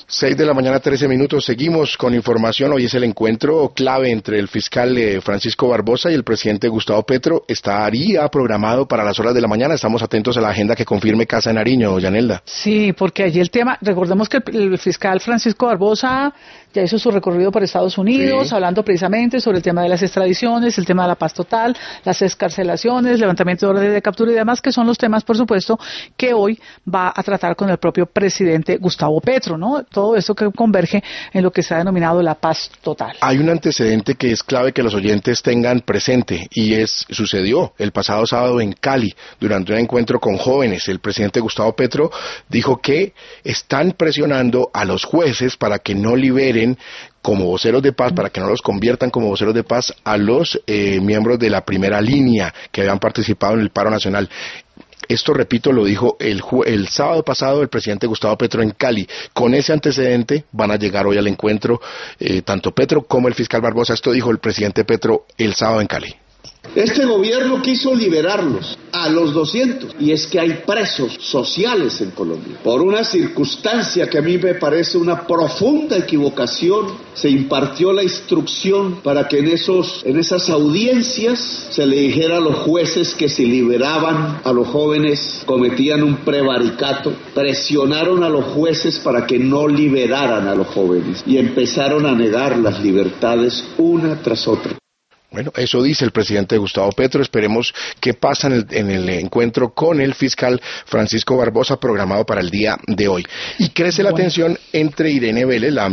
6 de la mañana, 13 minutos. Seguimos con información. Hoy es el encuentro clave entre el fiscal Francisco Barbosa y el presidente Gustavo Petro. Estaría programado para las horas de la mañana. Estamos atentos a la agenda que confirme Casa de Nariño, Yanelda. Sí, porque allí el tema, recordemos que el fiscal Francisco Barbosa ya hizo su recorrido por Estados Unidos, sí, hablando precisamente sobre el tema de las extradiciones, el tema de la paz total, las excarcelaciones, levantamiento de órdenes de captura y demás, que son los temas, por supuesto, que hoy va a tratar con el propio presidente Gustavo Petro, ¿no? Todo esto que converge en lo que se ha denominado la paz total. Hay un antecedente que es clave que los oyentes tengan presente y sucedió el pasado sábado en Cali durante un encuentro con jóvenes. El presidente Gustavo Petro dijo que están presionando a los jueces para que no liberen como voceros de paz, para que no los conviertan como voceros de paz a los miembros de la primera línea que habían participado en el paro nacional. Esto, repito, lo dijo el sábado pasado el presidente Gustavo Petro en Cali. Con ese antecedente van a llegar hoy al encuentro tanto Petro como el fiscal Barbosa. Esto dijo el presidente Petro el sábado en Cali. Este gobierno quiso liberarlos a los 200 y es que hay presos sociales en Colombia. Por una circunstancia que a mí me parece una profunda equivocación, se impartió la instrucción para que en esas audiencias se le dijera a los jueces que si liberaban a los jóvenes cometían un prevaricato. Presionaron a los jueces para que no liberaran a los jóvenes y empezaron a negar las libertades una tras otra. Bueno, eso dice el presidente Gustavo Petro. Esperemos qué pasa en el encuentro con el fiscal Francisco Barbosa programado para el día de hoy. Y crece la tensión entre Irene Vélez, la